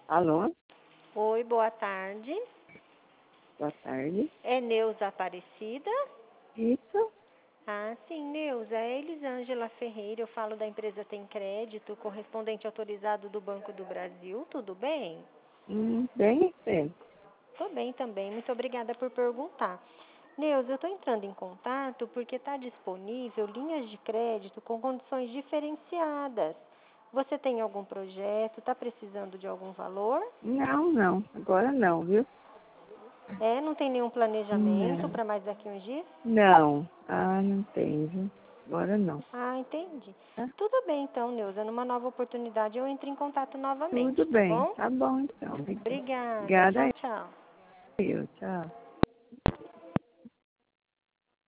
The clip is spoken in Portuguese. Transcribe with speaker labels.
Speaker 1: Alô,
Speaker 2: Oi, boa tarde.
Speaker 1: boa tarde.
Speaker 2: É Neuza Aparecida?
Speaker 1: Isso?
Speaker 2: Ah, sim, Neuza. É Elisângela Ferreira. Eu falo da empresa Tem Crédito, correspondente autorizado do Banco do Brasil. Tudo bem?
Speaker 1: Bem, bem.
Speaker 2: Tô bem também. Muito obrigada por perguntar. Neuza, eu estou entrando em contato porque está disponível linhas de crédito com condições diferenciadas. Você tem algum projeto? Está precisando de algum valor?
Speaker 1: Não. Agora não, viu?
Speaker 2: Não tem nenhum planejamento
Speaker 1: Não.
Speaker 2: para mais daqui uns dias?
Speaker 1: Não. Ah, não tem, viu? Agora não.
Speaker 2: Ah, entendi.
Speaker 1: Tá?
Speaker 2: Tudo bem, então, Neuza. Numa nova oportunidade eu entro em contato novamente,
Speaker 1: Tudo
Speaker 2: tá
Speaker 1: bem.
Speaker 2: bom?
Speaker 1: Tá bom, então.
Speaker 2: Obrigada.
Speaker 1: Obrigada
Speaker 2: Tchau,
Speaker 1: a
Speaker 2: tchau.
Speaker 1: eu. Tchau.